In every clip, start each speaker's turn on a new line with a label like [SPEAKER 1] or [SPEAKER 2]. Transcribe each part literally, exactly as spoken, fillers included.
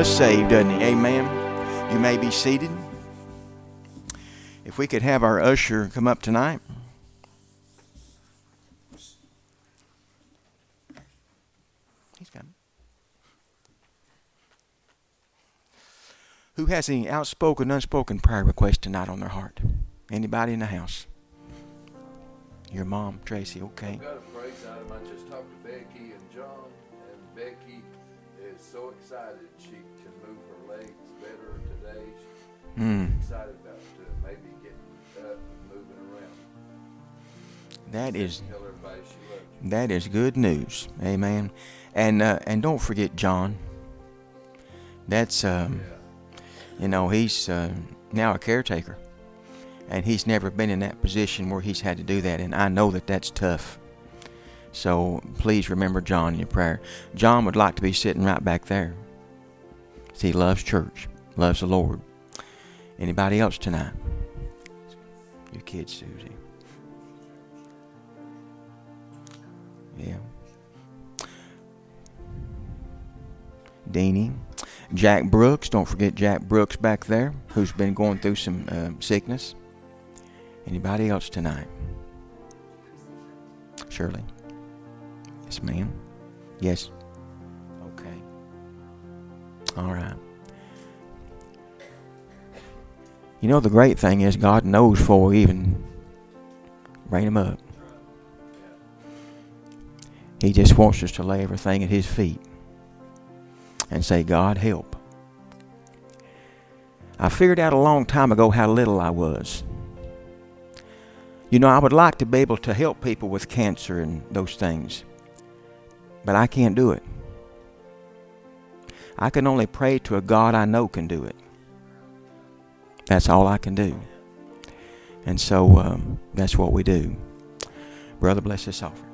[SPEAKER 1] us saved, doesn't he? Amen. You may be seated. If we could have our usher come up tonight. He's coming. Who has any outspoken, unspoken prayer request tonight on their heart? Anybody in the house? Your mom, Tracy, okay.
[SPEAKER 2] I've got a praise item. I just talked to Becky and John, and Becky is so excited she can move her legs better today. She's
[SPEAKER 1] Mm.
[SPEAKER 2] excited about uh, maybe getting up and moving around.
[SPEAKER 1] That is
[SPEAKER 2] Tell everybody she loves you.
[SPEAKER 1] that is good news. Amen. And uh, and don't forget John. That's um,
[SPEAKER 2] Yeah.
[SPEAKER 1] you know, he's uh, now a caretaker. And he's never been in that position where he's had to do that. And I know that that's tough. So please remember John in your prayer. John would like to be sitting right back there. See, he loves church. Loves the Lord. Anybody else tonight? Your kids, Susie. Yeah. Deanie. Jack Brooks. Don't forget Jack Brooks back there, who's been going through some uh, sickness. Anybody else tonight? Shirley? Yes, ma'am. Yes. Okay. All right. You know, the great thing is God knows before we even bring him up. He just wants us to lay everything at his feet and say, God, help. I figured out a long time ago how little I was. You know, I would like to be able to help people with cancer and those things, but I can't do it. I can only pray to a God I know can do it. That's all I can do. And so um, that's what we do. Brother, bless this offering.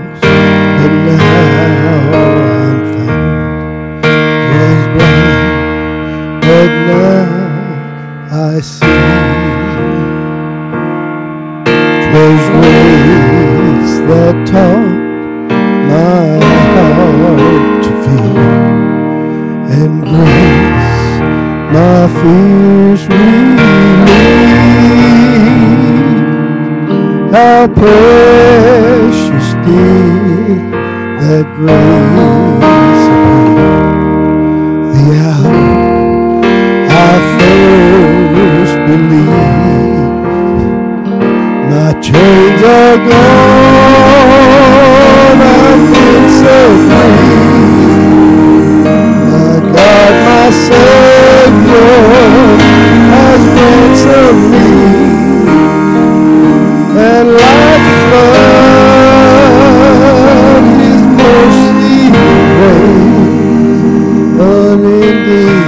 [SPEAKER 3] Was blind I see there's ways that taught my heart to feel, and grace my fears relieve. How precious did that grace appear the hour I first believed. My chains are gone, I've been set free. My God, my Savior has ransomed me, and like a flood, His mercy rains, unending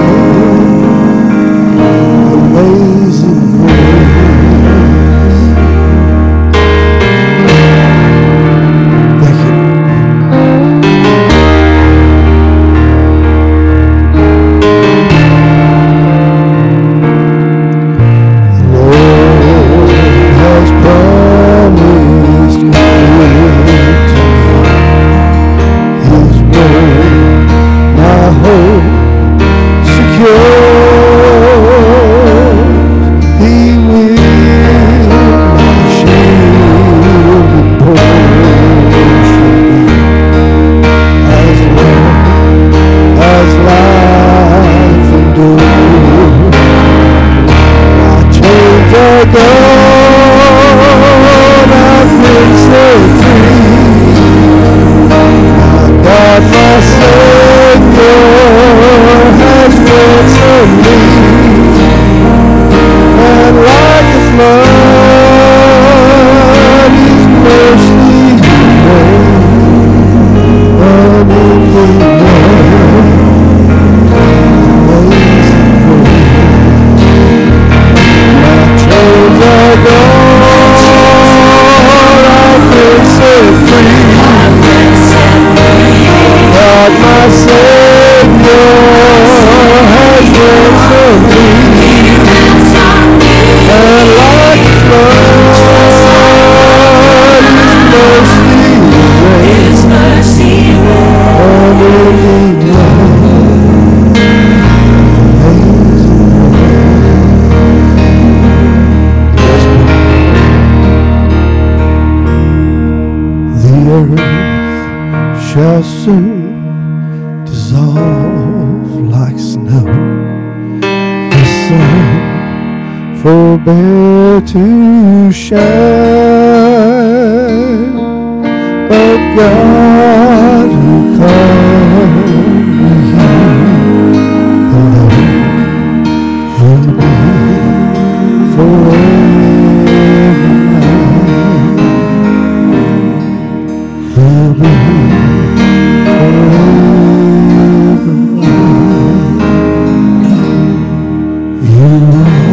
[SPEAKER 3] love, amazing grace. Thank you. The Lord has promised good to me. His word, my hope secure. He will my shield and portion be, as long as life endures. My chains are gone, I've been set free. My God, my Savior has ransomed me, and like a flood, His mercy rains, unending love, amazing grace. My chains are gone, I've been set free. God, my Savior has ransomed me, and like a flood, His mercy rains, unending love, amazing grace. The earth shall soon dissolve like snow. The sun forbear to shine, but God who called me alone will be forever mine. Will be forever mine. You are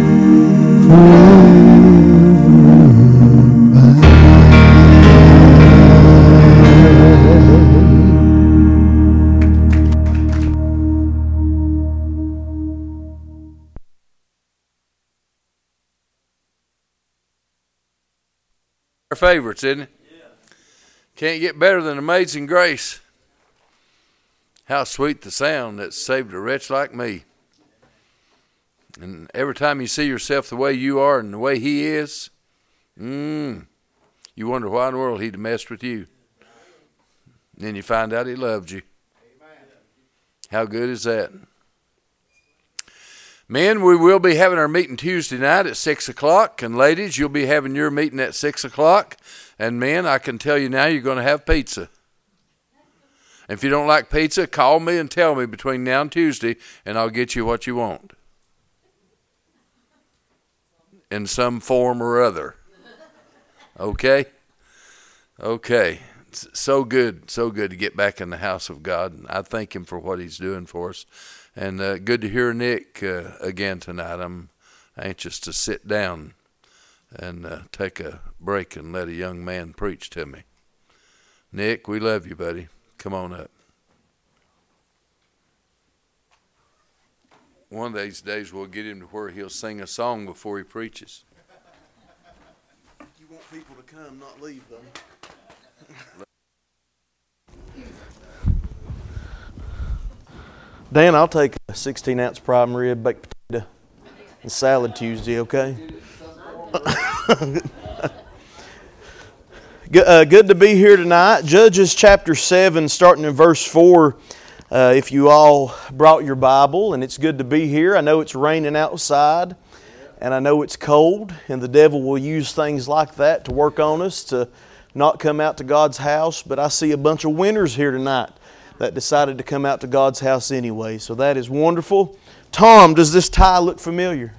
[SPEAKER 3] forever mine.
[SPEAKER 2] Our favorites, isn't it? Can't get better than Amazing Grace. How sweet the sound that saved a wretch like me. And every time you see yourself the way you are and the way He is, mm, you wonder why in the world He'd messed with you. And then you find out He loved you. How good is that? Men, we will be having our meeting Tuesday night at six o'clock. And ladies, you'll be having your meeting at six o'clock. And men, I can tell you now you're going to have pizza. If you don't like pizza, call me and tell me between now and Tuesday, and I'll get you what you want. In some form or other. Okay? Okay. It's so good, so good to get back in the house of God. And I thank Him for what He's doing for us. And uh, good to hear Nick uh, again tonight. I'm anxious to sit down and uh, take a break and let a young man preach to me. Nick, we love you, buddy. Come on up. one of these days we'll get him to where he'll sing a song before he preaches.
[SPEAKER 4] You want people to come, not leave, though. Dan, I'll take a sixteen ounce prime rib, baked potato, and salad Tuesday, okay? good, uh, good to be here tonight. Judges chapter seven, starting in verse four. Uh, if you all brought your Bible, and it's good to be here. I know it's raining outside, and I know it's cold, and the devil will use things like that to work on us, to not come out to God's house. But I see a bunch of winners here tonight that decided to come out to God's house anyway. So that is wonderful. Tom, does this tie look familiar?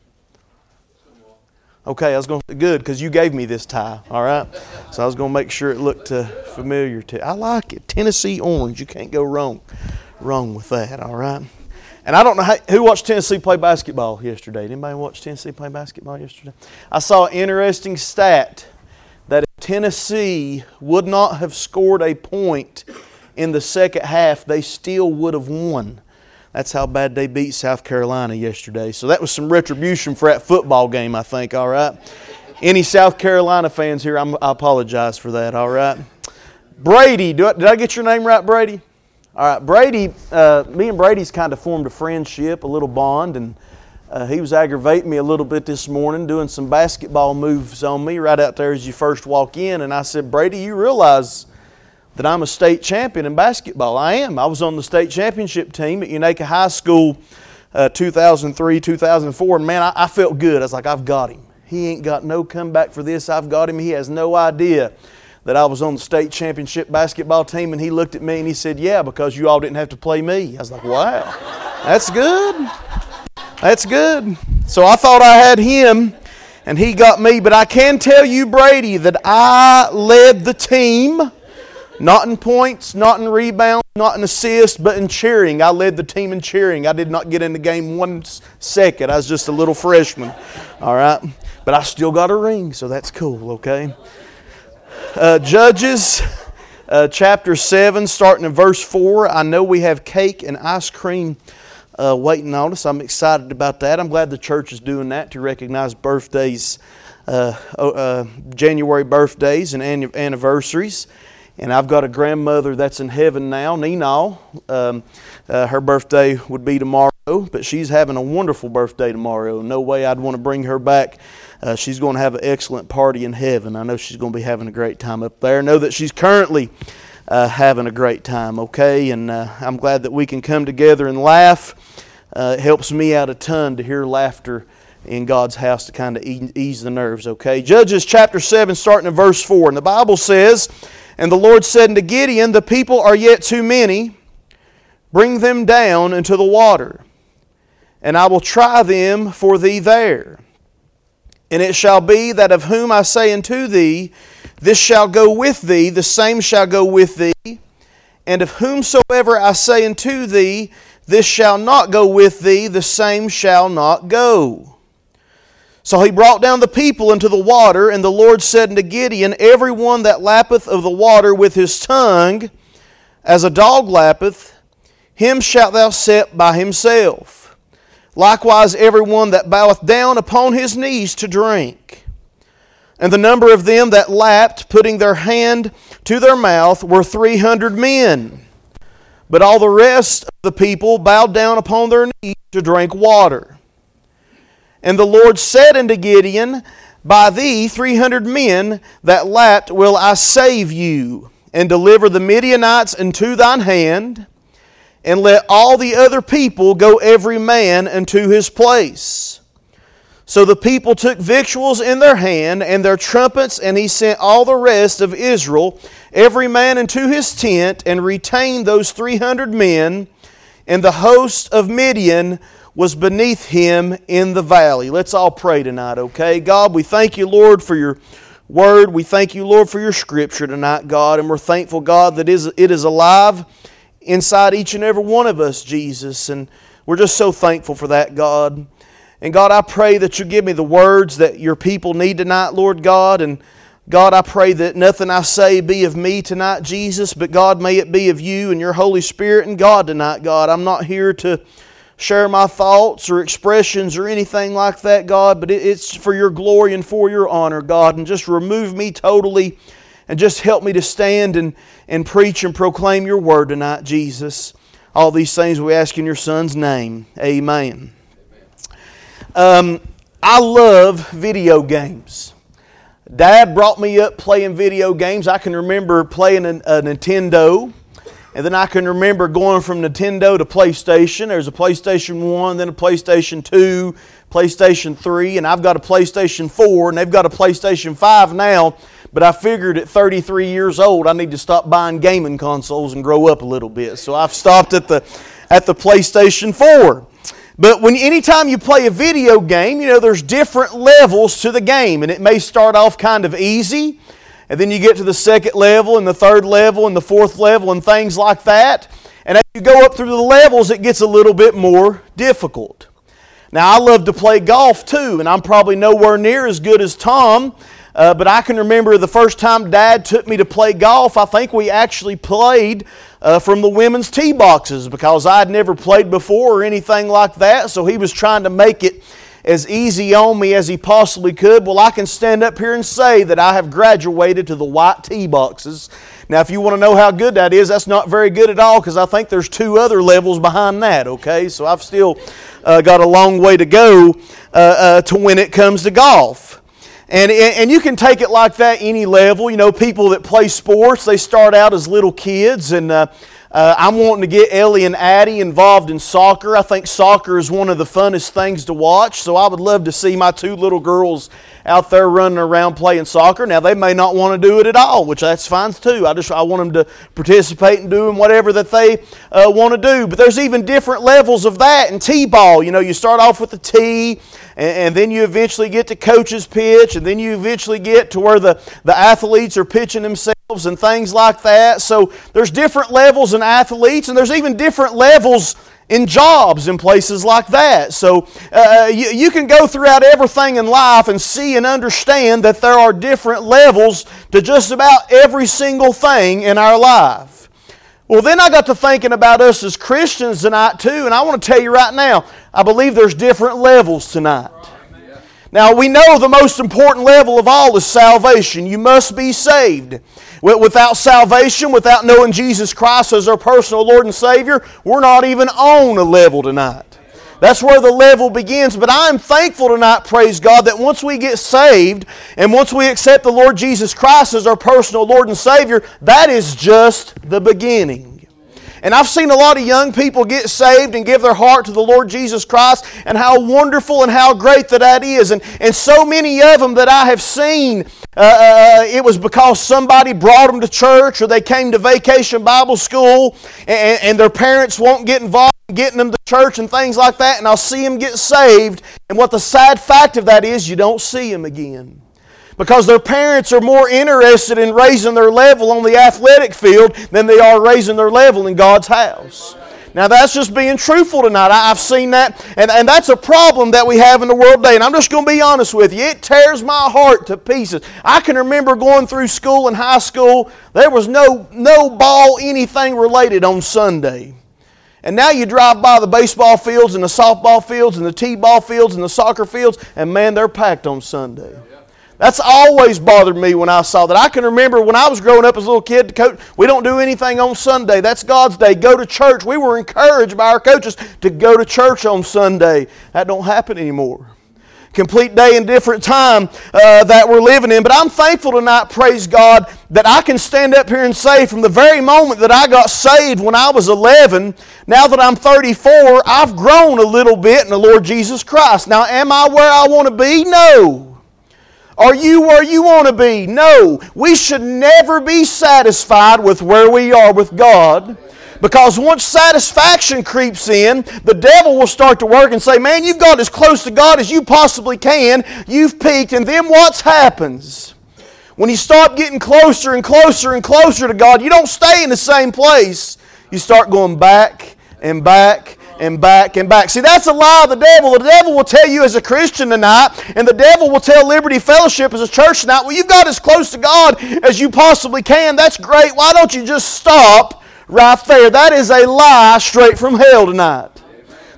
[SPEAKER 4] Okay, I was going to good because you gave me this tie, all right? So I was going to make sure it looked uh, familiar to you. I like it. Tennessee orange. You can't go wrong wrong with that, all right? And I don't know how, who watched Tennessee play basketball yesterday. Did anybody watch Tennessee play basketball yesterday? I saw an interesting stat that if Tennessee would not have scored a point in the second half, they still would have won. That's how bad they beat South Carolina yesterday. So that was some retribution for that football game, I think, all right? Any South Carolina fans here, I'm, I apologize for that, all right? Brady, do I, did I get your name right, Brady? All right, Brady, uh, me and Brady's kind of formed a friendship, a little bond, and uh, he was aggravating me a little bit this morning, doing some basketball moves on me right out there as you first walk in, and I said, Brady, you realize that I'm a state champion in basketball. I am. I was on the state championship team at Unaka High School uh, two thousand three, two thousand four, and man, I, I felt good. I was like, I've got him. He ain't got no comeback for this. I've got him. He has no idea that I was on the state championship basketball team, and he looked at me and he said, yeah, because you all didn't have to play me. I was like, wow, that's good. That's good. So I thought I had him, and he got me, but I can tell you, Brady, that I led the team. Not in points, not in rebounds, not in assists, but in cheering. I led the team in cheering. I did not get in the game one second. I was just a little freshman. All right? But I still got a ring, so that's cool, okay? Uh, Judges uh, chapter seven, starting in verse four. I know we have cake and ice cream uh, waiting on us. I'm excited about that. I'm glad the church is doing that to recognize birthdays, uh, uh, January birthdays and anniversaries. And I've got a grandmother that's in heaven now, Nina. Um, uh, her birthday would be tomorrow, but she's having a wonderful birthday tomorrow. No way I'd want to bring her back. Uh, she's going to have an excellent party in heaven. I know she's going to be having a great time up there. I know that she's currently uh, having a great time, okay? And uh, I'm glad that we can come together and laugh. Uh, it helps me out a ton to hear laughter in God's house to kind of ease the nerves, okay? Judges chapter seven, starting in verse four. And the Bible says, and the Lord said unto Gideon, the people are yet too many. Bring them down into the water, and I will try them for thee there. And it shall be that of whom I say unto thee, this shall go with thee, the same shall go with thee. And of whomsoever I say unto thee, this shall not go with thee, the same shall not go. So he brought down the people into the water, and the Lord said unto Gideon, every one that lappeth of the water with his tongue, as a dog lappeth, him shalt thou set by himself. Likewise every one that boweth down upon his knees to drink. And the number of them that lapped, putting their hand to their mouth, were three hundred men. But all the rest of the people bowed down upon their knees to drink water. And the Lord said unto Gideon, by thee three hundred men that lapped will I save you, and deliver the Midianites into thine hand, and let all the other people go every man unto his place. So the people took victuals in their hand, and their trumpets, and he sent all the rest of Israel, every man into his tent, and retained those three hundred men, and the host of Midian was beneath him in the valley. Let's all pray tonight, okay? God, we thank you, Lord, for your word. We thank you, Lord, for your scripture tonight, God. And we're thankful, God, that it is alive inside each and every one of us, Jesus. And we're just so thankful for that, God. And God, I pray that you give me the words that your people need tonight, Lord God. And God, I pray that nothing I say be of me tonight, Jesus, but God, may it be of you and your Holy Spirit and God tonight, God. I'm not here to share my thoughts or expressions or anything like that, God, but it, it's for your glory and for your honor, God. And just remove me totally and just help me to stand and, and preach and proclaim your word tonight, Jesus. All these things we ask in your Son's name. Amen. Um, I love video games. Dad brought me up playing video games. I can remember playing a, a Nintendo. And then I can remember going from Nintendo to PlayStation. There's a PlayStation one, then a PlayStation two, PlayStation three, and I've got a PlayStation four, and they've got a PlayStation five now. But I figured at thirty-three years old, I need to stop buying gaming consoles and grow up a little bit. So I've stopped at the at the PlayStation four. But when anytime you play a video game, you know, there's different levels to the game. And it may start off kind of easy, and then you get to the second level, and the third level, and the fourth level, and things like that. And as you go up through the levels, it gets a little bit more difficult. Now, I love to play golf too, and I'm probably nowhere near as good as Tom. Uh, but I can remember the first time Dad took me to play golf, I think we actually played uh, from the women's tee boxes because I'd never played before or anything like that. So he was trying to make it as easy on me as he possibly could. Well, I can stand up here and say that I have graduated to the white tee boxes. Now, if you want to know how good that is, that's not very good at all because I think there's two other levels behind that, okay? So I've still uh, got a long way to go uh, uh, to when it comes to golf. And, and you can take it like that any level. You know, people that play sports, they start out as little kids. And uh, uh, I'm wanting to get Ellie and Addie involved in soccer. I think soccer is one of the funnest things to watch. So I would love to see my two little girls out there running around playing soccer. Now, they may not want to do it at all, which that's fine too. I just I want them to participate in doing whatever that they uh, want to do. But there's even different levels of that in T-ball. You know, you start off with the tee, and, and then you eventually get to coach's pitch, and then you eventually get to where the, the athletes are pitching themselves and things like that. So there's different levels in athletes, and there's even different levels in jobs in places like that. So uh, you, you can go throughout everything in life and see and understand that there are different levels to just about every single thing in our life. Well, then I got to thinking about us as Christians tonight too, and I want to tell you right now, I believe there's different levels tonight. Now, we know the most important level of all is salvation. You must be saved. Without salvation, without knowing Jesus Christ as our personal Lord and Savior, we're not even on a level tonight. That's where the level begins. But I'm thankful tonight, praise God, that once we get saved and once we accept the Lord Jesus Christ as our personal Lord and Savior, that is just the beginning. And I've seen a lot of young people get saved and give their heart to the Lord Jesus Christ, and how wonderful and how great that that is. And, and so many of them that I have seen, uh, uh, it was because somebody brought them to church, or they came to Vacation Bible School, and, and their parents won't get involved in getting them to church and things like that, and I'll see them get saved. And what the sad fact of that is, you don't see them again. Because their parents are more interested in raising their level on the athletic field than they are raising their level in God's house. Now, that's just being truthful tonight. I've seen that, and, and that's a problem that we have in the world today. And I'm just going to be honest with you. It tears my heart to pieces. I can remember going through school and high school. There was no, no ball, anything related on Sunday. And now you drive by the baseball fields and the softball fields and the t-ball fields and the soccer fields, and man, they're packed on Sunday. That's always bothered me when I saw that. I can remember when I was growing up as a little kid, coach, we don't do anything on Sunday. That's God's day. Go to church. We were encouraged by our coaches to go to church on Sunday. That don't happen anymore. Complete day and different time uh, that we're living in. But I'm thankful tonight, praise God, that I can stand up here and say from the very moment that I got saved when I was eleven, now that I'm thirty-four, I've grown a little bit in the Lord Jesus Christ. Now, am I where I want to be? No. Are you where you want to be? No. We should never be satisfied with where we are with God, because once satisfaction creeps in, the devil will start to work and say, man, you've got as close to God as you possibly can. You've peaked. And then what happens? When you start getting closer and closer and closer to God, you don't stay in the same place. You start going back and back and back and back. See, that's a lie of the devil. The devil will tell you as a Christian tonight, and the devil will tell Liberty Fellowship as a church tonight, well, you've got as close to God as you possibly can. That's great. Why don't you just stop right there? That is a lie straight from hell tonight.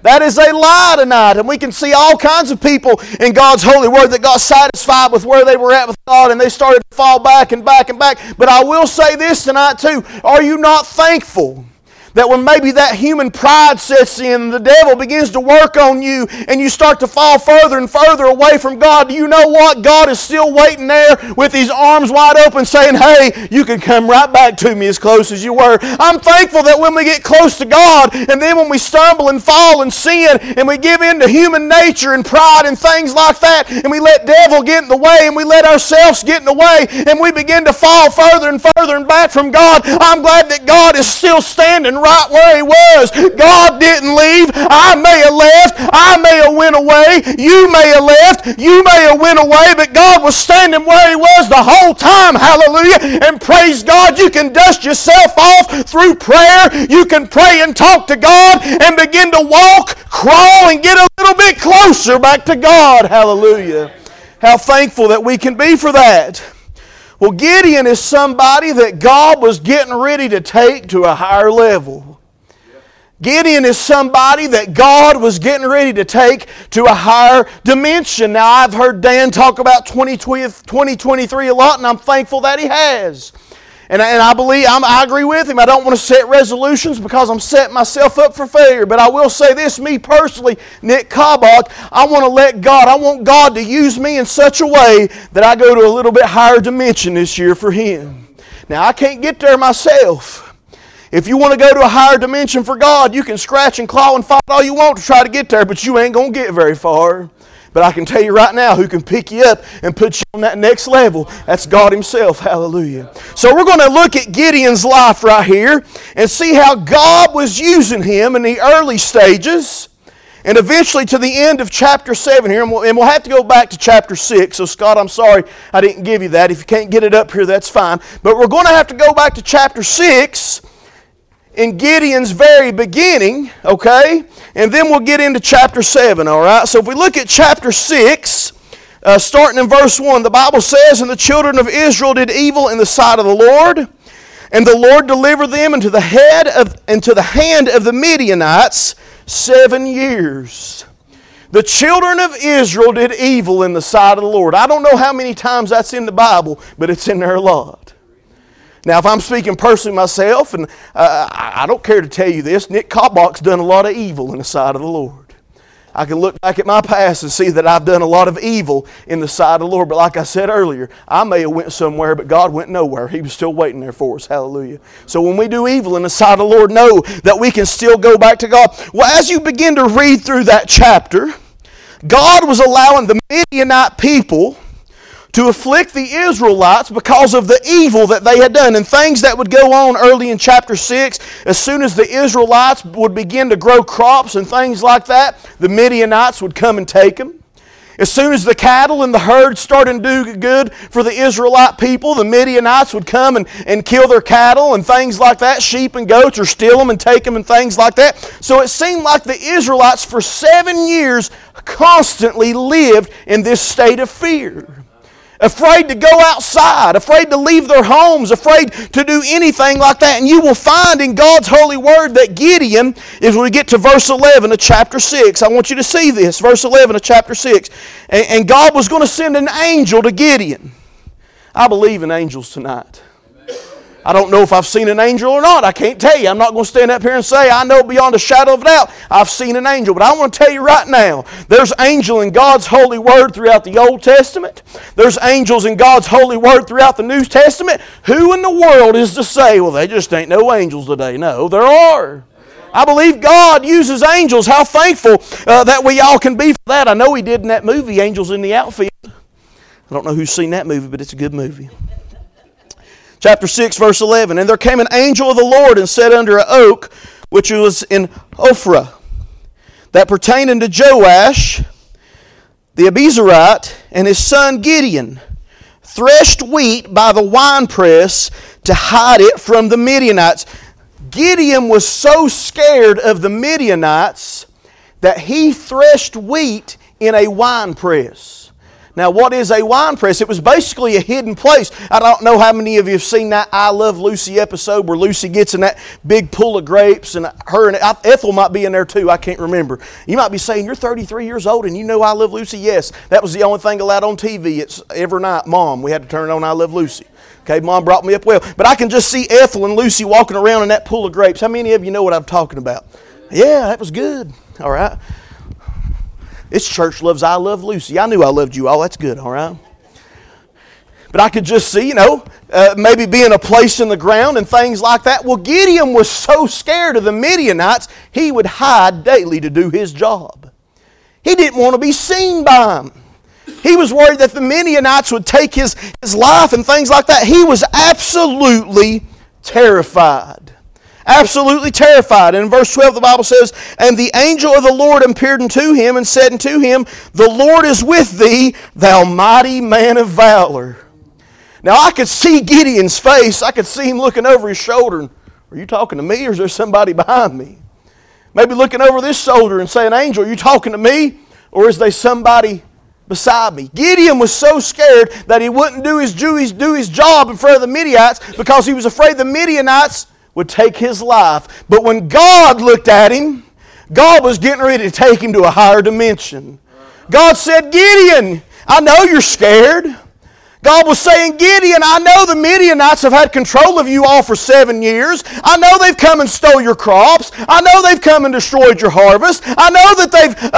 [SPEAKER 4] That is a lie tonight. And we can see all kinds of people in God's holy word that got satisfied with where they were at with God and they started to fall back and back and back. But I will say this tonight too. Are you not thankful that when maybe that human pride sets in and the devil begins to work on you and you start to fall further and further away from God, do you know what? God is still waiting there with His arms wide open saying, hey, you can come right back to me as close as you were. I'm thankful that when we get close to God and then when we stumble and fall and sin and we give in to human nature and pride and things like that and we let devil get in the way and we let ourselves get in the way and we begin to fall further and further and back from God, I'm glad that God is still standing right right where He was. God didn't leave. I may have left. I may have went away. You may have left. You may have went away, but God was standing where He was the whole time. Hallelujah. And praise God, you can dust yourself off through prayer. You can pray and talk to God and begin to walk, crawl, and get a little bit closer back to God. Hallelujah. How thankful that we can be for that. Well, Gideon is somebody that God was getting ready to take to a higher level. Gideon is somebody that God was getting ready to take to a higher dimension. Now, I've heard Dan talk about twenty twenty-three a lot, and I'm thankful that he has. And I, and I believe, I'm, I agree with him. I don't want to set resolutions because I'm setting myself up for failure. But I will say this, me personally, Nick Kabak, I want to let God, I want God to use me in such a way that I go to a little bit higher dimension this year for Him. Now, I can't get there myself. If you want to go to a higher dimension for God, you can scratch and claw and fight all you want to try to get there, but you ain't going to get very far. But I can tell you right now who can pick you up and put you on that next level. That's God Himself. Hallelujah. So we're going to look at Gideon's life right here and see how God was using him in the early stages and eventually to the end of chapter seven here. And we'll, and we'll have to go back to chapter six. So Scott, I'm sorry I didn't give you that. If you can't get it up here, that's fine. But we're going to have to go back to chapter six in Gideon's very beginning, okay? And then we'll get into chapter seven, all right? So if we look at chapter six, uh, starting in verse one, the Bible says, "And the children of Israel did evil in the sight of the Lord, and the Lord delivered them into the head of into the hand of the Midianites seven years." The children of Israel did evil in the sight of the Lord. I don't know how many times that's in the Bible, but it's in there a lot. Now, if I'm speaking personally myself, and uh, I don't care to tell you this, Nick Kabak's done a lot of evil in the sight of the Lord. I can look back at my past and see that I've done a lot of evil in the sight of the Lord. But like I said earlier, I may have went somewhere, but God went nowhere. He was still waiting there for us. Hallelujah. So when we do evil in the sight of the Lord, know that we can still go back to God. Well, as you begin to read through that chapter, God was allowing the Midianite people to afflict the Israelites because of the evil that they had done. And things that would go on early in chapter six, as soon as the Israelites would begin to grow crops and things like that, the Midianites would come and take them. As soon as the cattle and the herds started to do good for the Israelite people, the Midianites would come and, and kill their cattle and things like that, sheep and goats, or steal them and take them and things like that. So it seemed like the Israelites for seven years constantly lived in this state of fear. Afraid to go outside, afraid to leave their homes, afraid to do anything like that. And you will find in God's holy word that Gideon, as we get to verse eleven of chapter six, I want you to see this, verse eleven of chapter six. And, and God was going to send an angel to Gideon. I believe in angels tonight. I don't know if I've seen an angel or not. I can't tell you. I'm not going to stand up here and say I know beyond a shadow of a doubt I've seen an angel. But I want to tell you right now, there's angel in God's holy word throughout the Old Testament. There's angels in God's holy word throughout the New Testament. Who in the world is to say, well, they just ain't no angels today? No, there are. I believe God uses angels. How thankful uh, that we all can be for that. I know He did in that movie, Angels in the Outfield. I don't know who's seen that movie, but it's a good movie. Chapter six, verse eleven. "And there came an angel of the Lord and sat under an oak, which was in Ophrah, that pertained unto Joash the Abiezrite, and his son Gideon threshed wheat by the winepress to hide it from the Midianites." Gideon was so scared of the Midianites that he threshed wheat in a winepress. Now, what is a wine press? It was basically a hidden place. I don't know how many of you have seen that I Love Lucy episode where Lucy gets in that big pool of grapes, and her and Ethel might be in there too. I can't remember. You might be saying, you're thirty-three years old and you know I Love Lucy? Yes, that was the only thing allowed on T V. It's every night, Mom, we had to turn on I Love Lucy. Okay, Mom brought me up well. But I can just see Ethel and Lucy walking around in that pool of grapes. How many of you know what I'm talking about? Yeah, that was good. All right. This church loves I Love Lucy. I knew I loved you all. That's good, all right? But I could just see, you know, uh, maybe being a place in the ground and things like that. Well, Gideon was so scared of the Midianites, he would hide daily to do his job. He didn't want to be seen by them. He was worried that the Midianites would take his, his life and things like that. He was absolutely terrified. Absolutely terrified. And in verse twelve the Bible says, and the angel of the Lord appeared unto him and said unto him, the Lord is with thee, thou mighty man of valor. Now I could see Gideon's face. I could see him looking over his shoulder. Are you talking to me or is there somebody behind me? Maybe looking over this shoulder and saying, angel, are you talking to me or is there somebody beside me? Gideon was so scared that he wouldn't do his, do his, do his job in front of the Midianites because he was afraid the Midianites would take his life. But when God looked at him, God was getting ready to take him to a higher dimension. God said, Gideon, I know you're scared. God was saying, Gideon, I know the Midianites have had control of you all for seven years. I know they've come and stole your crops. I know they've come and destroyed your harvest. I know that they've uh,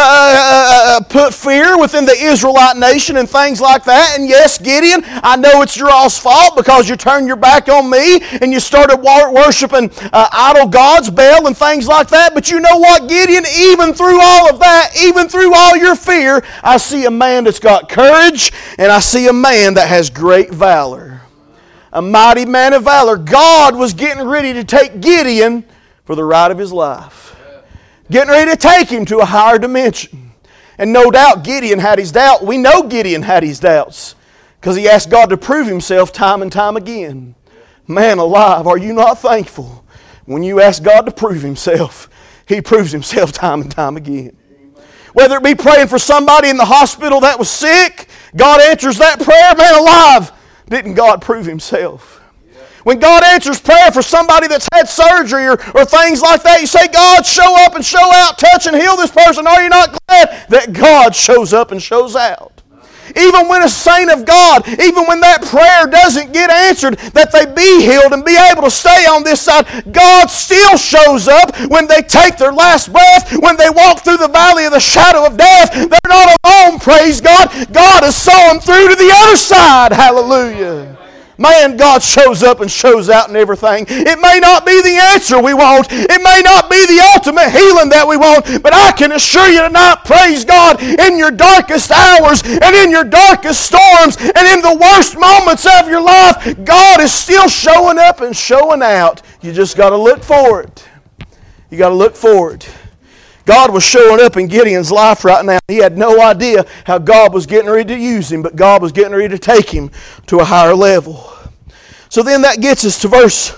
[SPEAKER 4] uh, put fear within the Israelite nation and things like that. And yes, Gideon, I know it's your all's fault because you turned your back on me and you started worshiping uh, idol gods, Baal and things like that. But you know what, Gideon, even through all of that, even through all your fear, I see a man that's got courage and I see a man that has great valor. A mighty man of valor. God was getting ready to take Gideon for the ride of his life. Getting ready to take him to a higher dimension. And no doubt Gideon had his doubt. We know Gideon had his doubts because he asked God to prove himself time and time again. Man alive, are you not thankful when you ask God to prove himself? He proves himself time and time again. Whether it be praying for somebody in the hospital that was sick, God answers that prayer. Man alive, didn't God prove himself? When God answers prayer for somebody that's had surgery or, or things like that, you say, God, show up and show out, touch and heal this person. Are you not glad that God shows up and shows out? Even when a saint of God, even when that prayer doesn't get answered, that they be healed and be able to stay on this side, God still shows up when they take their last breath, when they walk through the valley of the shadow of death. They're not alone, praise God. God has saw them through to the other side. Hallelujah. Man, God shows up and shows out in everything. It may not be the answer we want. It may not be the ultimate healing that we want. But I can assure you tonight, praise God, in your darkest hours and in your darkest storms and in the worst moments of your life, God is still showing up and showing out. You just got to look for it. You got to look for it. God was showing up in Gideon's life right now. He had no idea how God was getting ready to use him, but God was getting ready to take him to a higher level. So then that gets us to verse,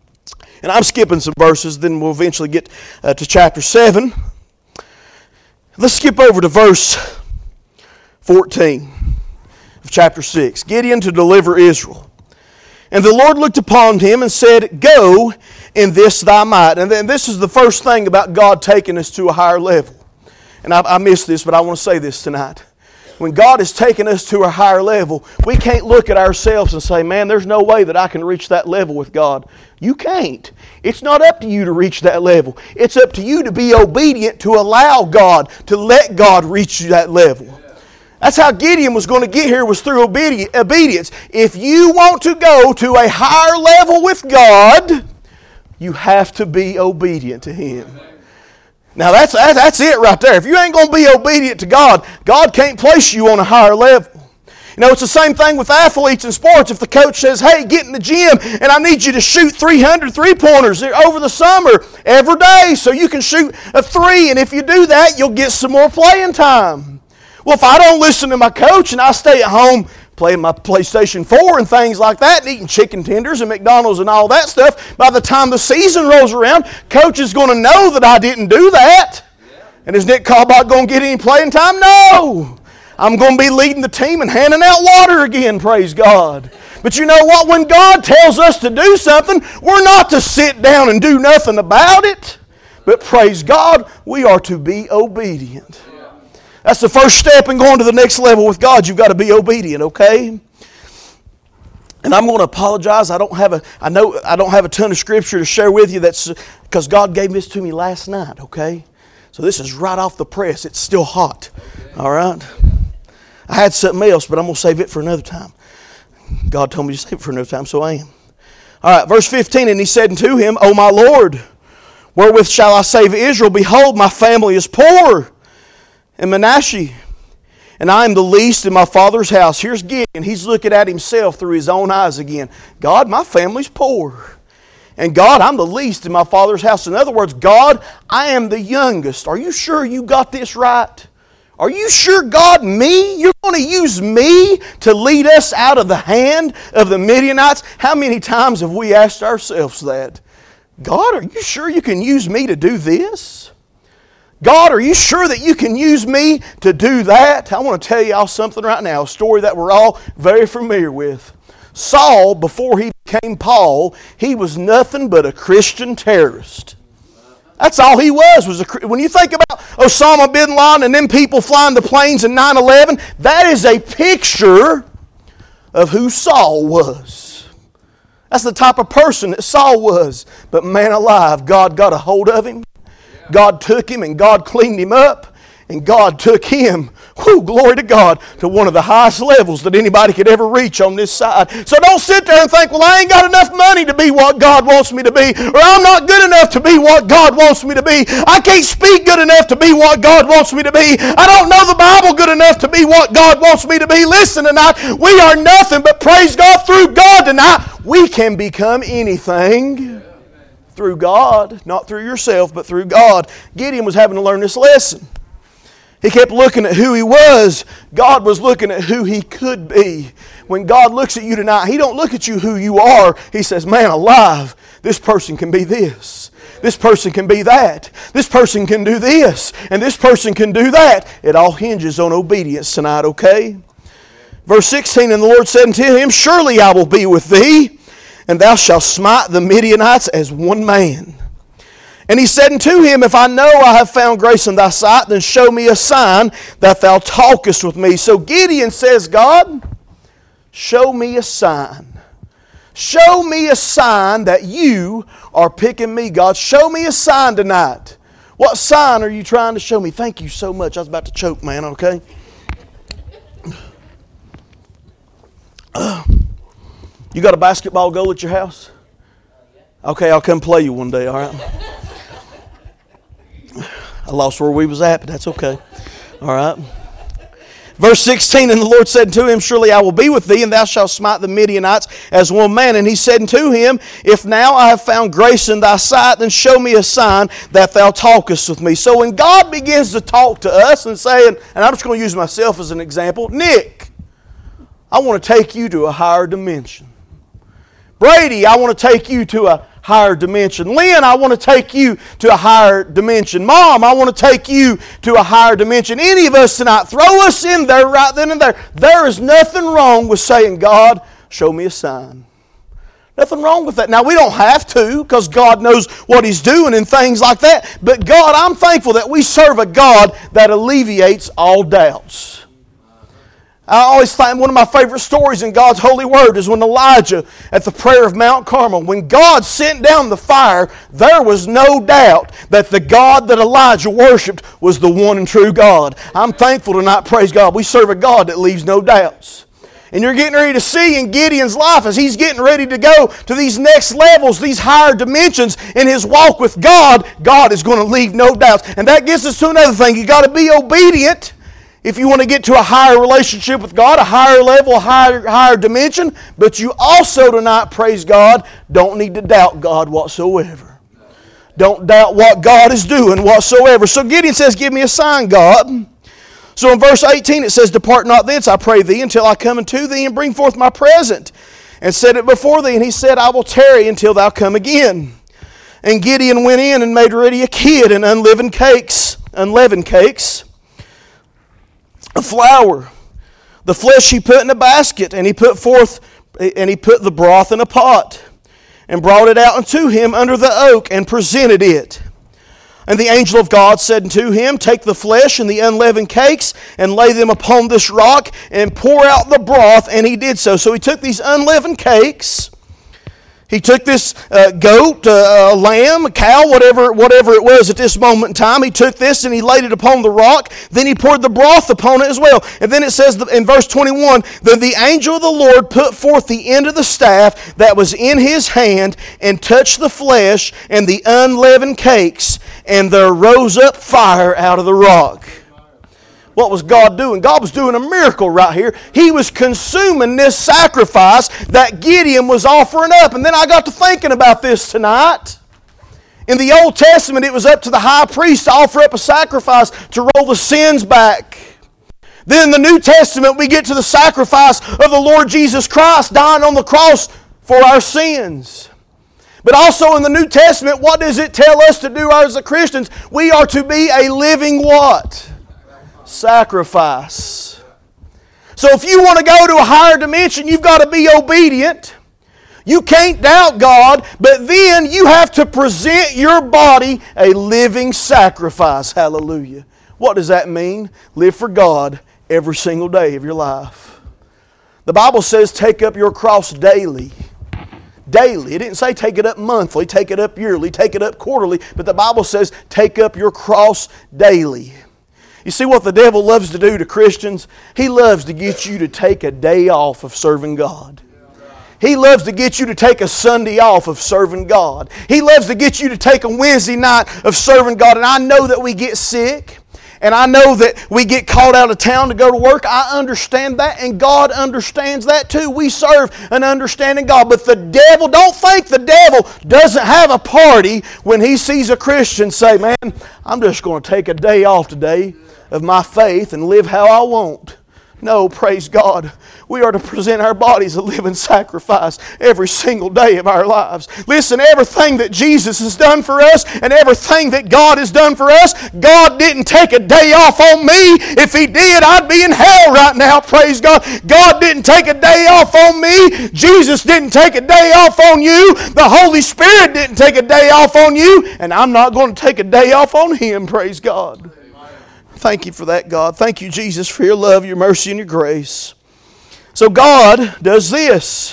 [SPEAKER 4] and I'm skipping some verses, then we'll eventually get uh, to chapter seven. Let's skip over to verse fourteen of chapter six. Gideon to deliver Israel. And the Lord looked upon him and said, go in this thy might. And then this is the first thing about God taking us to a higher level. And I, I missed this, but I want to say this tonight. When God is taking us to a higher level, we can't look at ourselves and say, man, there's no way that I can reach that level with God. You can't. It's not up to you to reach that level. It's up to you to be obedient, to allow God, to let God reach you that level. That's how Gideon was going to get here, was through obedience. If you want to go to a higher level with God, you have to be obedient to Him. Now that's, that's it right there. If you ain't going to be obedient to God, God can't place you on a higher level. You know, it's the same thing with athletes in sports. If the coach says, hey, get in the gym and I need you to shoot three hundred three-pointers over the summer every day so you can shoot a three, and if you do that, you'll get some more playing time. Well, if I don't listen to my coach and I stay at home playing my PlayStation four and things like that and eating chicken tenders and McDonald's and all that stuff, by the time the season rolls around, coach is going to know that I didn't do that. And is Nick Callbot going to get any playing time? No. I'm going to be leading the team and handing out water again, praise God. But you know what? When God tells us to do something, we're not to sit down and do nothing about it. But praise God, we are to be obedient. That's the first step in going to the next level with God. You've got to be obedient, okay? And I'm going to apologize. I don't have a I know I don't have a ton of scripture to share with you. That's because God gave this to me last night, okay? So this is right off the press. It's still hot. All right? I had something else, but I'm going to save it for another time. God told me to save it for another time, so I am. All right, verse fifteen, and he said unto him, O my Lord, wherewith shall I save Israel? Behold, my family is poor in Manasseh, and I am the least in my father's house. Here's Gideon. He's looking at himself through his own eyes again. God, my family's poor. And God, I'm the least in my father's house. In other words, God, I am the youngest. Are you sure you got this right? Are you sure, God, me? You're going to use me to lead us out of the hand of the Midianites? How many times have we asked ourselves that? God, are you sure you can use me to do this? God, are you sure that you can use me to do that? I want to tell y'all something right now, a story that we're all very familiar with. Saul, before he became Paul, he was nothing but a Christian terrorist. That's all he was. was a, when you think about Osama bin Laden and them people flying the planes in nine eleven, that is a picture of who Saul was. That's the type of person that Saul was. But man alive, God got a hold of him. God took him and God cleaned him up. And God took him, whew, glory to God, to one of the highest levels that anybody could ever reach on this side. So don't sit there and think, well, I ain't got enough money to be what God wants me to be, or I'm not good enough to be what God wants me to be. I can't speak good enough to be what God wants me to be. I don't know the Bible good enough to be what God wants me to be. Listen tonight, we are nothing but praise God through God tonight. We can become anything through God, not through yourself, but through God. Gideon was having to learn this lesson. He kept looking at who he was. God was looking at who he could be. When God looks at you tonight, He don't look at you who you are. He says, man alive, this person can be this. This person can be that. This person can do this. And this person can do that. It all hinges on obedience tonight, okay? Verse sixteen, and the Lord said unto him, surely I will be with thee, and thou shalt smite the Midianites as one man. And he said unto him, if I know I have found grace in thy sight, then show me a sign that thou talkest with me. So Gideon says, God, show me a sign. Show me a sign that you are picking me, God. Show me a sign tonight. What sign are you trying to show me? Thank you so much. I was about to choke, man, okay? Uh, you got a basketball goal at your house? Okay, I'll come play you one day, all right? I lost where we was at, but that's okay. All right. Verse sixteen, and the Lord said unto him, surely I will be with thee, and thou shalt smite the Midianites as one man. And he said unto him, if now I have found grace in thy sight, then show me a sign that thou talkest with me. So when God begins to talk to us and saying, and I'm just going to use myself as an example, Nick, I want to take you to a higher dimension. Brady, I want to take you to a higher dimension. Lynn, I want to take you to a higher dimension. Mom, I want to take you to a higher dimension. Any of us tonight, throw us in there right then and there. There is nothing wrong with saying, God, show me a sign. Nothing wrong with that. Now, we don't have to, because God knows what He's doing and things like that. But God, I'm thankful that we serve a God that alleviates all doubts. I always find one of my favorite stories in God's holy word is when Elijah at the prayer of Mount Carmel, when God sent down the fire, there was no doubt that the God that Elijah worshiped was the one and true God. I'm thankful tonight, praise God, we serve a God that leaves no doubts. And you're getting ready to see in Gideon's life as he's getting ready to go to these next levels, these higher dimensions in his walk with God, God is going to leave no doubts. And that gets us to another thing. You've got to be obedient. If you want to get to a higher relationship with God, a higher level, a higher, higher dimension, but you also tonight, praise God, don't need to doubt God whatsoever. Don't doubt what God is doing whatsoever. So Gideon says, give me a sign, God. So in verse eighteen it says, depart not thence, I pray thee, until I come unto thee and bring forth my present, and set it before thee. And he said, I will tarry until thou come again. And Gideon went in and made ready a kid and unleavened cakes, unleavened cakes, the flour. The flesh he put in a basket, and he put forth, and he put the broth in a pot, and brought it out unto him under the oak, and presented it. And the angel of God said unto him, Take the flesh and the unleavened cakes, and lay them upon this rock, and pour out the broth. And he did so. So he took these unleavened cakes. He took this uh, goat, uh, a lamb, a cow, whatever, whatever it was at this moment in time. He took this and he laid it upon the rock. Then he poured the broth upon it as well. And then it says in verse twenty-one, Then the angel of the Lord put forth the end of the staff that was in his hand, and touched the flesh and the unleavened cakes, and there rose up fire out of the rock. What was God doing? God was doing a miracle right here. He was consuming this sacrifice that Gideon was offering up. And then I got to thinking about this tonight. In the Old Testament, it was up to the high priest to offer up a sacrifice to roll the sins back. Then in the New Testament, we get to the sacrifice of the Lord Jesus Christ dying on the cross for our sins. But also in the New Testament, what does it tell us to do as Christians? We are to be a living what? Sacrifice. So if you want to go to a higher dimension, you've got to be obedient. You can't doubt God, but then you have to present your body a living sacrifice. Hallelujah. What does that mean? Live for God every single day of your life. The Bible says take up your cross daily. Daily. It didn't say take it up monthly, take it up yearly, take it up quarterly, but the Bible says take up your cross daily. You see what the devil loves to do to Christians? He loves to get you to take a day off of serving God. He loves to get you to take a Sunday off of serving God. He loves to get you to take a Wednesday night of serving God. And I know that we get sick. And I know that we get called out of town to go to work. I understand that, and God understands that too. We serve an understanding God. But the devil, don't think the devil doesn't have a party when he sees a Christian say, man, I'm just going to take a day off today of my faith and live how I want. No, praise God. We are to present our bodies a living sacrifice every single day of our lives. Listen, everything that Jesus has done for us and everything that God has done for us, God didn't take a day off on me. If He did, I'd be in hell right now, praise God. God didn't take a day off on me. Jesus didn't take a day off on you. The Holy Spirit didn't take a day off on you. And I'm not going to take a day off on Him, praise God. Thank you for that, God. Thank you, Jesus, for your love, your mercy, and your grace. So God does this.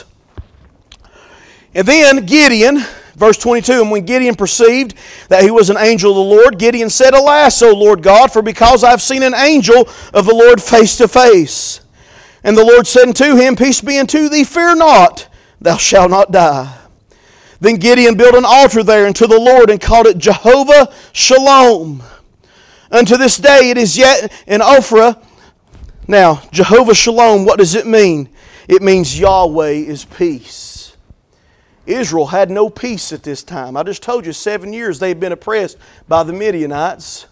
[SPEAKER 4] And then Gideon, verse twenty-two, and when Gideon perceived that he was an angel of the Lord, Gideon said, Alas, O Lord God, for because I have seen an angel of the Lord face to face. And the Lord said unto him, Peace be unto thee, fear not, thou shalt not die. Then Gideon built an altar there unto the Lord and called it Jehovah Shalom. Unto this day it is yet in Ophrah. Now, Jehovah Shalom, what does it mean? It means Yahweh is peace. Israel had no peace at this time. I just told you, seven years they've been oppressed by the Midianites.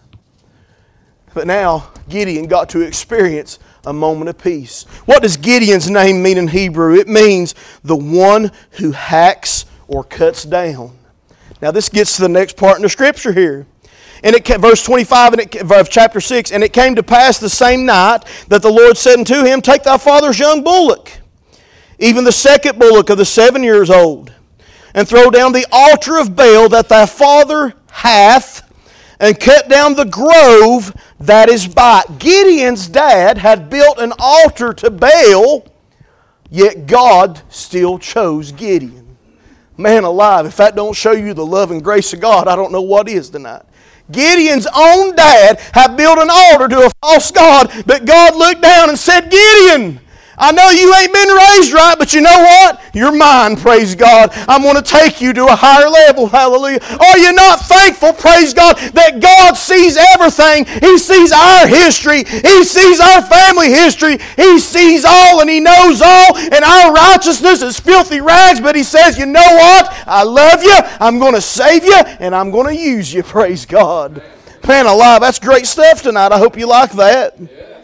[SPEAKER 4] But now Gideon got to experience a moment of peace. What does Gideon's name mean in Hebrew? It means the one who hacks or cuts down. Now this gets to the next part in the scripture here. And it, verse twenty-five and it, of chapter six, and it came to pass the same night that the Lord said unto him, Take thy father's young bullock, even the second bullock of the seven years old, and throw down the altar of Baal that thy father hath, and cut down the grove that is by. Gideon's dad had built an altar to Baal, yet God still chose Gideon. Man alive, if that don't show you the love and grace of God, I don't know what is tonight. Gideon's own dad had built an altar to a false god, but God looked down and said, Gideon, I know you ain't been raised right, but you know what? You're mine, praise God. I'm going to take you to a higher level, hallelujah. Are you not thankful, praise God, that God sees everything? He sees our history. He sees our family history. He sees all and He knows all, and our righteousness is filthy rags, but He says, you know what? I love you, I'm going to save you, and I'm going to use you, praise God. Man alive, that's great stuff tonight. I hope you like that.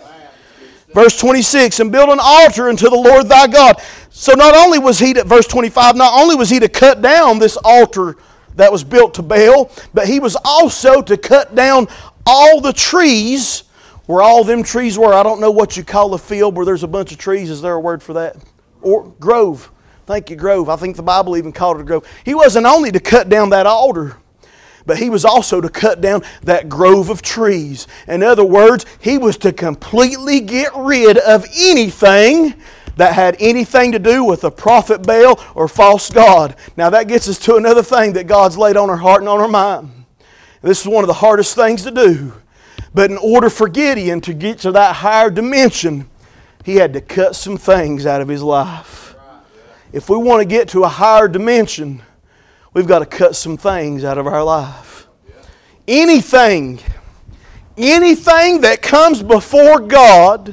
[SPEAKER 4] Verse twenty-six, and build an altar unto the Lord thy God. So not only was he to, verse twenty-five, not only was he to cut down this altar that was built to Baal, but he was also to cut down all the trees where all them trees were. I don't know what you call a field where there's a bunch of trees. Is there a word for that? Or grove. Thank you, grove. I think the Bible even called it a grove. He wasn't only to cut down that altar, but he was also to cut down that grove of trees. In other words, he was to completely get rid of anything that had anything to do with a prophet Baal or false god. Now that gets us to another thing that God's laid on our heart and on our mind. This is one of the hardest things to do. But in order for Gideon to get to that higher dimension, he had to cut some things out of his life. If we want to get to a higher dimension, we've got to cut some things out of our life. Anything, anything that comes before God,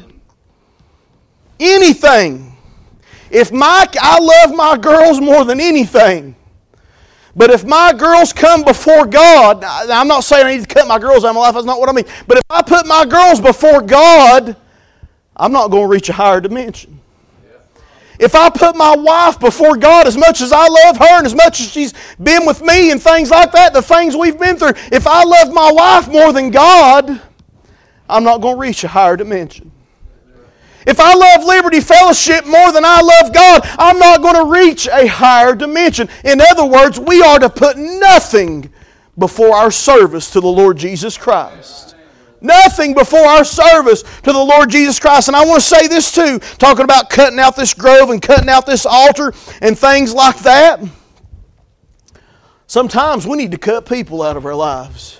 [SPEAKER 4] anything. If my, I love my girls more than anything. But if my girls come before God, I'm not saying I need to cut my girls out of my life, that's not what I mean. But if I put my girls before God, I'm not going to reach a higher dimension. If I put my wife before God, as much as I love her and as much as she's been with me and things like that, the things we've been through, if I love my wife more than God, I'm not going to reach a higher dimension. If I love Liberty Fellowship more than I love God, I'm not going to reach a higher dimension. In other words, we are to put nothing before our service to the Lord Jesus Christ. Nothing before our service to the Lord Jesus Christ. And I want to say this too, talking about cutting out this grove and cutting out this altar and things like that. Sometimes we need to cut people out of our lives.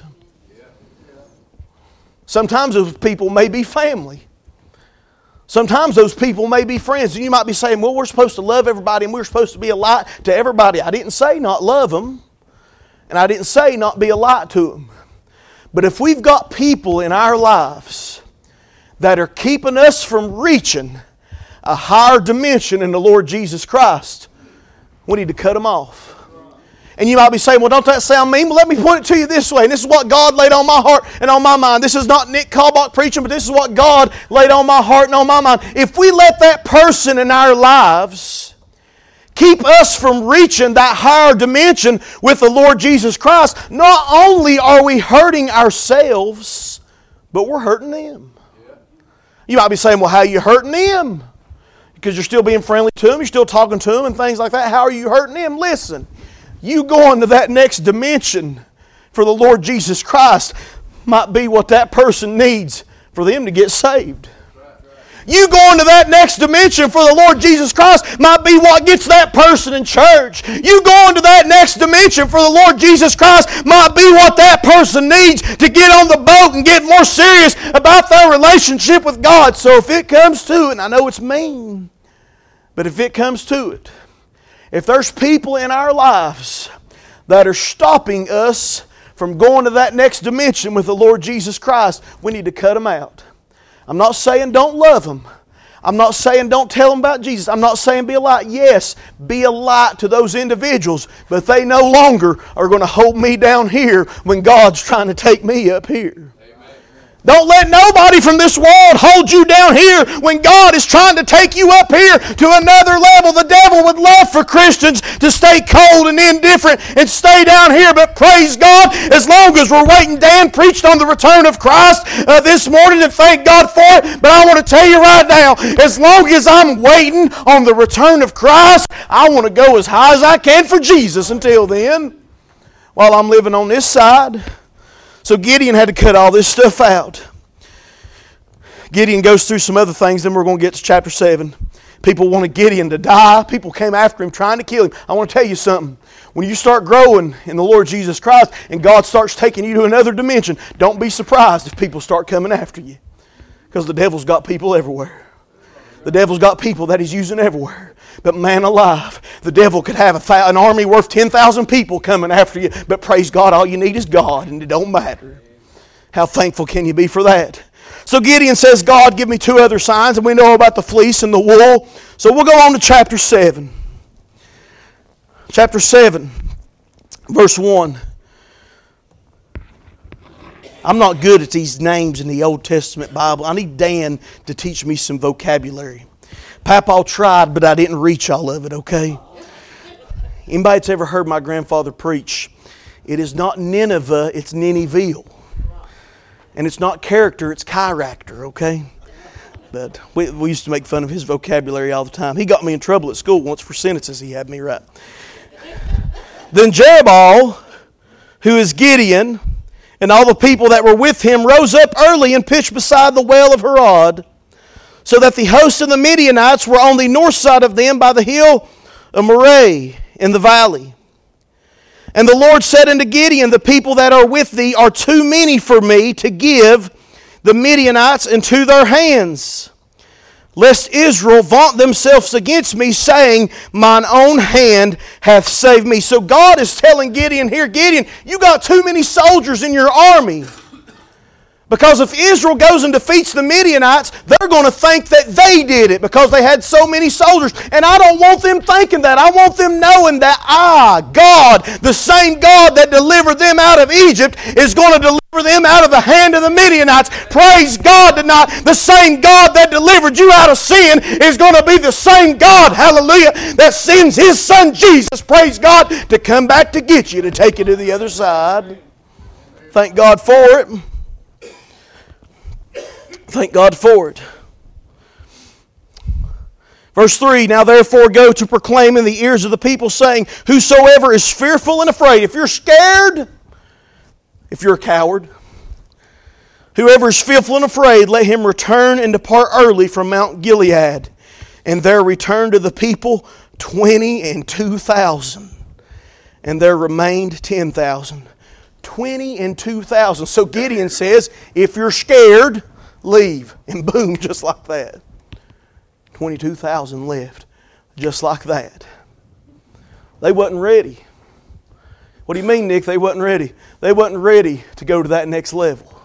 [SPEAKER 4] Sometimes those people may be family. Sometimes those people may be friends. And you might be saying, well, we're supposed to love everybody and we're supposed to be a light to everybody. I didn't say not love them. And I didn't say not be a light to them. But if we've got people in our lives that are keeping us from reaching a higher dimension in the Lord Jesus Christ, we need to cut them off. And you might be saying, well, don't that sound mean? Well, let me put it to you this way. And this is what God laid on my heart and on my mind. This is not Nick Kalbach preaching, but this is what God laid on my heart and on my mind. If we let that person in our lives keep us from reaching that higher dimension with the Lord Jesus Christ, not only are we hurting ourselves, but we're hurting them. You might be saying, well, how are you hurting them? Because you're still being friendly to them, you're still talking to them and things like that. How are you hurting them? Listen, you going to that next dimension for the Lord Jesus Christ might be what that person needs for them to get saved. You going to that next dimension for the Lord Jesus Christ might be what gets that person in church. You going to that next dimension for the Lord Jesus Christ might be what that person needs to get on the boat and get more serious about their relationship with God. So if it comes to it, and I know it's mean, but if it comes to it, if there's people in our lives that are stopping us from going to that next dimension with the Lord Jesus Christ, we need to cut them out. I'm not saying don't love them. I'm not saying don't tell them about Jesus. I'm not saying be a light. Yes, be a light to those individuals, but they no longer are going to hold me down here when God's trying to take me up here. Don't let nobody from this world hold you down here when God is trying to take you up here to another level. The devil would love for Christians to stay cold and indifferent and stay down here. But praise God, as long as we're waiting. Dan preached on the return of Christ uh, this morning, and thank God for it. But I want to tell you right now, as long as I'm waiting on the return of Christ, I want to go as high as I can for Jesus until then, while I'm living on this side. So Gideon had to cut all this stuff out. Gideon goes through some other things, then we're going to get to chapter seven. People wanted Gideon to die. People came after him trying to kill him. I want to tell you something. When you start growing in the Lord Jesus Christ and God starts taking you to another dimension, don't be surprised if people start coming after you. Because the devil's got people everywhere. The devil's got people that he's using everywhere. But man alive, the devil could have a th- an army worth ten thousand people coming after you. But praise God, all you need is God, and it don't matter. How thankful can you be for that? So Gideon says, God, give me two other signs. And we know about the fleece and the wool. So we'll go on to chapter seven. Chapter seven, verse one. I'm not good at these names in the Old Testament Bible. I need Dan to teach me some vocabulary. Papa tried, but I didn't reach all of it, okay? Anybody that's ever heard my grandfather preach, it is not Nineveh, it's Nineveh. And it's not character, it's character, okay? But we, we used to make fun of his vocabulary all the time. He got me in trouble at school once for sentences he had me write. Then Jerubbaal, who is Gideon, and all the people that were with him rose up early and pitched beside the well of Harod, so that the host of the Midianites were on the north side of them by the hill of Moreh in the valley. And the Lord said unto Gideon, the people that are with thee are too many for me to give the Midianites into their hands, lest Israel vaunt themselves against me, saying, mine own hand hath saved me. So God is telling Gideon here, Gideon, you got too many soldiers in your army. Because if Israel goes and defeats the Midianites, they're going to think that they did it because they had so many soldiers. And I don't want them thinking that. I want them knowing that I, God, the same God that delivered them out of Egypt, is going to deliver them out of the hand of the Midianites. Praise God tonight. The same God that delivered you out of sin is going to be the same God, hallelujah, that sends His Son Jesus, praise God, to come back to get you, to take you to the other side. Thank God for it. Thank God for it. Verse three, now therefore go to proclaim in the ears of the people, saying, whosoever is fearful and afraid, if you're scared, if you're a coward, whoever is fearful and afraid, let him return and depart early from Mount Gilead. And there returned to the people twenty and two thousand. And there remained ten thousand. Twenty and two thousand. So Gideon says, if you're scared, leave. And boom, just like that. twenty-two thousand left. Just like that. They wasn't ready. What do you mean, Nick? They wasn't ready. They wasn't ready to go to that next level.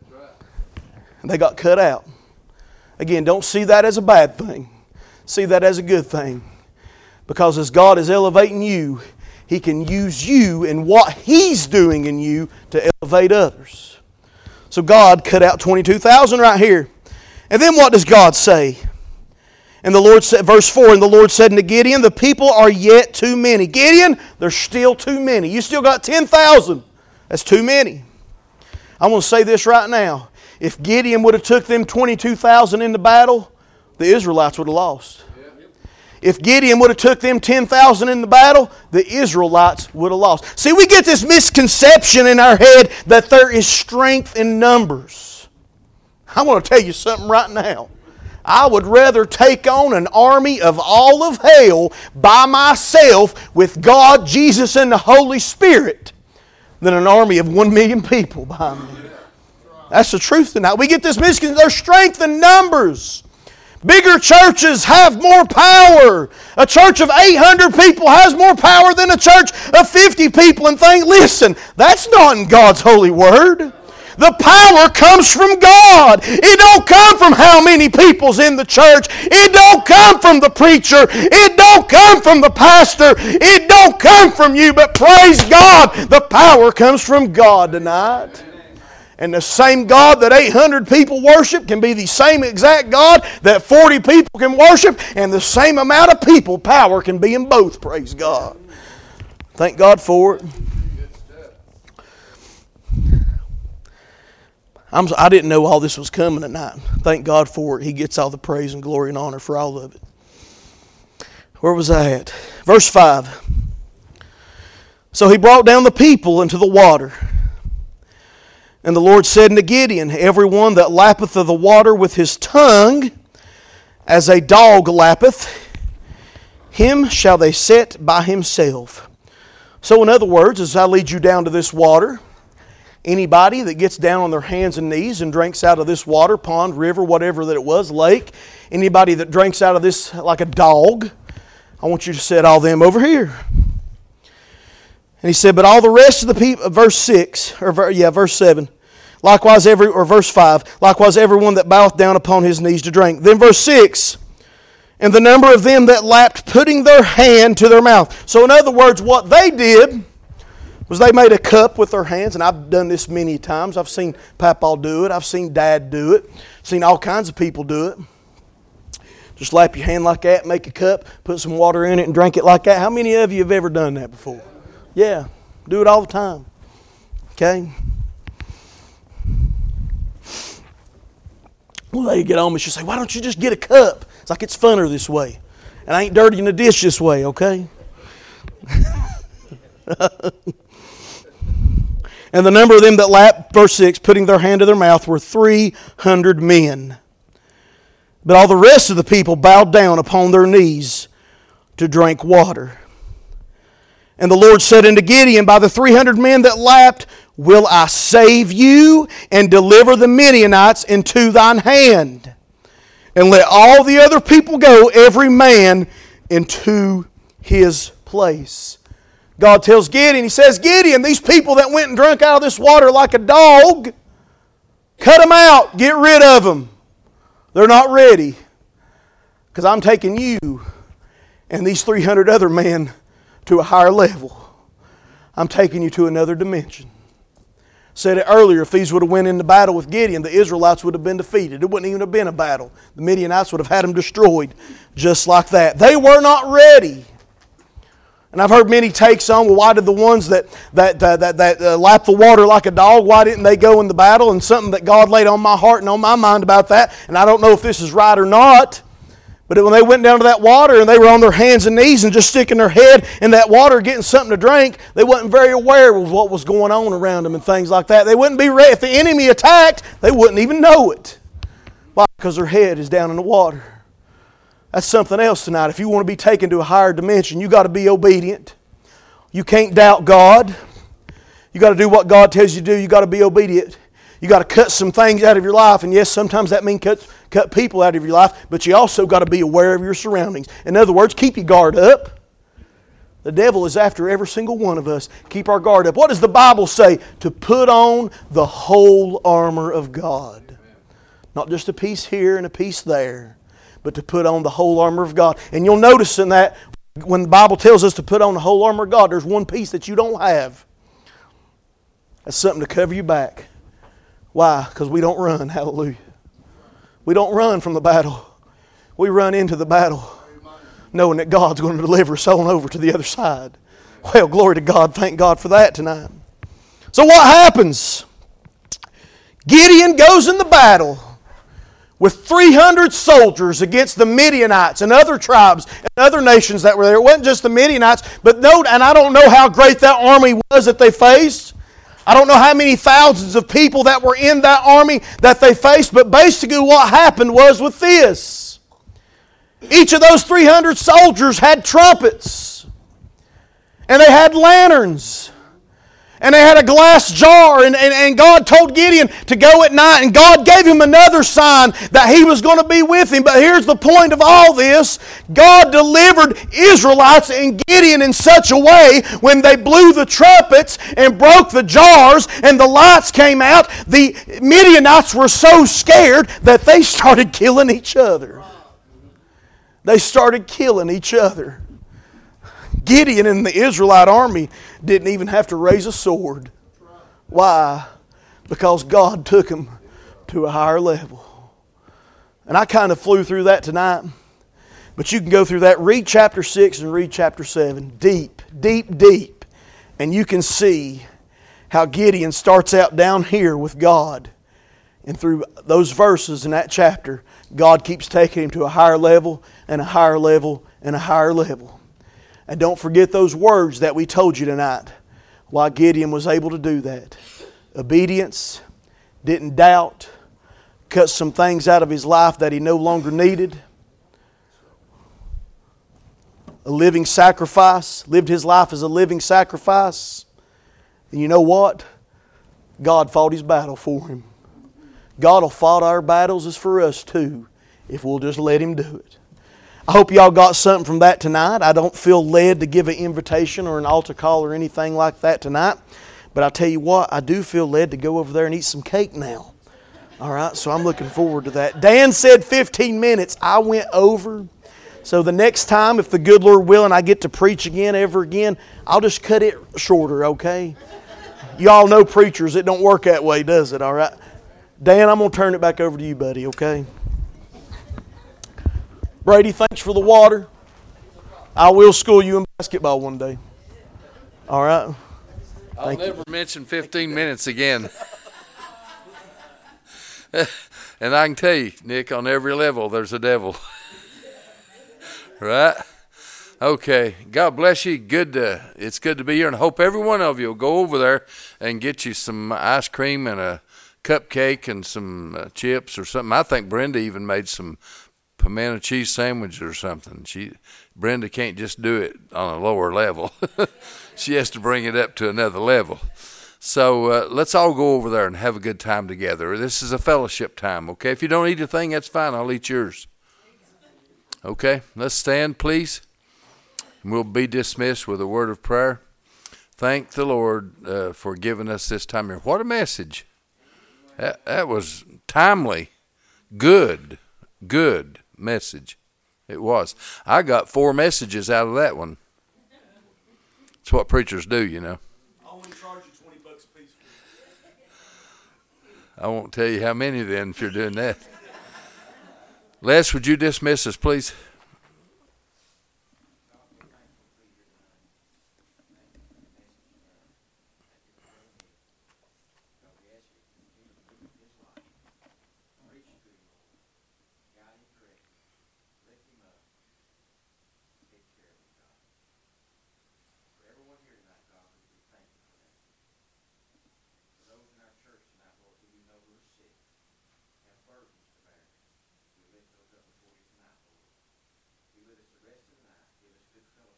[SPEAKER 4] And they got cut out. Again, don't see that as a bad thing. See that as a good thing. Because as God is elevating you, He can use you and what He's doing in you to elevate others. So God cut out twenty-two thousand right here. And then what does God say? And the Lord said, verse four, and the Lord said unto Gideon, the people are yet too many. Gideon, there's still too many. You still got ten thousand. That's too many. I want to say this right now. If Gideon would have took them twenty-two thousand into battle, the Israelites would have lost. If Gideon would have took them ten thousand in the battle, the Israelites would have lost. See, we get this misconception in our head that there is strength in numbers. I want to tell you something right now. I would rather take on an army of all of hell by myself with God, Jesus, and the Holy Spirit than an army of one million people behind me. That's the truth tonight. We get this misconception. There's strength in numbers. Bigger churches have more power. A church of eight hundred people has more power than a church of fifty people. And think, listen, that's not in God's holy word. The power comes from God. It don't come from how many people's in the church. It don't come from the preacher. It don't come from the pastor. It don't come from you. But praise God, the power comes from God tonight. And the same God that eight hundred people worship can be the same exact God that forty people can worship, and the same amount of people, power can be in both, praise God. Thank God for it. I'm, I didn't know all this was coming tonight. Thank God for it. He gets all the praise and glory and honor for all of it. Where was I at? Verse five. So he brought down the people into the water. And the Lord said unto Gideon, everyone that lappeth of the water with his tongue, as a dog lappeth, him shall they set by himself. So in other words, as I lead you down to this water, anybody that gets down on their hands and knees and drinks out of this water, pond, river, whatever that it was, lake, anybody that drinks out of this like a dog, I want you to set all them over here. And he said, but all the rest of the people, verse six, or yeah, verse seven, likewise every, or verse five, likewise everyone that boweth down upon his knees to drink. Then verse six, and the number of them that lapped, putting their hand to their mouth. So in other words, what they did was they made a cup with their hands, and I've done this many times. I've seen Papa do it. I've seen Dad do it. Seen all kinds of people do it. Just lap your hand like that, make a cup, put some water in it, and drink it like that. How many of you have ever done that before? Yeah, do it all the time. Okay? Well, they get on me. She'll say, why don't you just get a cup? It's like it's funner this way. And I ain't dirtying the dish this way, okay? And the number of them that lapped, verse six, putting their hand to their mouth, were three hundred men. But all the rest of the people bowed down upon their knees to drink water. And the Lord said unto Gideon, by the three hundred men that lapped, will I save you and deliver the Midianites into thine hand. And let all the other people go, every man into his place. God tells Gideon, He says, Gideon, these people that went and drank out of this water like a dog, cut them out, get rid of them. They're not ready. Because I'm taking you and these three hundred other men to a higher level. I'm taking you to another dimension. Said it earlier, if these would have went into battle with Gideon, the Israelites would have been defeated. It wouldn't even have been a battle. The Midianites would have had them destroyed just like that. They were not ready. And I've heard many takes on, well, why did the ones that that uh, that, that uh, lap the water like a dog, why didn't they go in the battle? And something that God laid on my heart and on my mind about that, and I don't know if this is right or not, but when they went down to that water and they were on their hands and knees and just sticking their head in that water getting something to drink, they wasn't very aware of what was going on around them and things like that. They wouldn't be ready. If the enemy attacked, they wouldn't even know it. Why? Because their head is down in the water. That's something else tonight. If you want to be taken to a higher dimension, you got to be obedient. You can't doubt God. You got to do what God tells you to do. You got to be obedient. You got to cut some things out of your life. And yes, sometimes that means cut, cut people out of your life. But you also got to be aware of your surroundings. In other words, keep your guard up. The devil is after every single one of us. Keep our guard up. What does the Bible say? To put on the whole armor of God. Not just a piece here and a piece there, but to put on the whole armor of God. And you'll notice in that, when the Bible tells us to put on the whole armor of God, there's one piece that you don't have. That's something to cover you back. Why? Because we don't run. Hallelujah. We don't run from the battle. We run into the battle, knowing that God's going to deliver us on over to the other side. Well, glory to God. Thank God for that tonight. So what happens? Gideon goes in the battle with three hundred soldiers against the Midianites and other tribes and other nations that were there. It wasn't just the Midianites, but note, and I don't know how great that army was that they faced. I don't know how many thousands of people that were in that army that they faced, but basically what happened was with this. Each of those three hundred soldiers had trumpets, and they had lanterns, and they had a glass jar, and, and, and God told Gideon to go at night, and God gave him another sign that He was going to be with him. But here's the point of all this. God delivered Israelites and Gideon in such a way, when they blew the trumpets and broke the jars and the lights came out, the Midianites were so scared that they started killing each other. They started killing each other. Gideon and the Israelite army didn't even have to raise a sword. Why? Because God took them to a higher level. And I kind of flew through that tonight. But you can go through that. Read chapter six and read chapter seven. Deep, deep, deep. And you can see how Gideon starts out down here with God. And through those verses in that chapter, God keeps taking him to a higher level and a higher level and a higher level. And don't forget those words that we told you tonight. Why Gideon was able to do that. Obedience, didn't doubt, cut some things out of his life that he no longer needed. A living sacrifice, lived his life as a living sacrifice. And you know what? God fought his battle for him. God will fight our battles as for us too, if we'll just let Him do it. I hope y'all got something from that tonight. I don't feel led to give an invitation or an altar call or anything like that tonight. But I tell you what, I do feel led to go over there and eat some cake now. All right, so I'm looking forward to that. Dan said fifteen minutes. I went over. So the next time, if the good Lord willing, I get to preach again, ever again, I'll just cut it shorter, okay? Y'all know preachers, it don't work that way, does it? All right? Dan, I'm going to turn it back over to you, buddy, okay? Brady, thanks for the water. I will school you in basketball one day. All right?
[SPEAKER 2] I'll Thank never you. mention fifteen minutes again. And I can tell you, Nick, on every level, there's a devil. Right? Okay. God bless you. Good to, it's good to be here. And I hope every one of you will go over there and get you some ice cream and a cupcake and some uh, chips or something. I think Brenda even made some pimento cheese sandwiches or something. She, Brenda can't just do it on a lower level. She has to bring it up to another level. So uh, let's all go over there and have a good time together. This is a fellowship time, okay? If you don't eat a thing, that's fine. I'll eat yours. Okay, let's stand, please. And we'll be dismissed with a word of prayer. Thank the Lord uh, for giving us this time here. What a message. That, that was timely, good, good message. It was. I got four messages out of that one. It's what preachers do, you know. I won't tell you how many then if you're doing that. Les, would you dismiss us, please?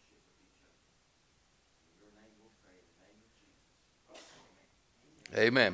[SPEAKER 2] Amen.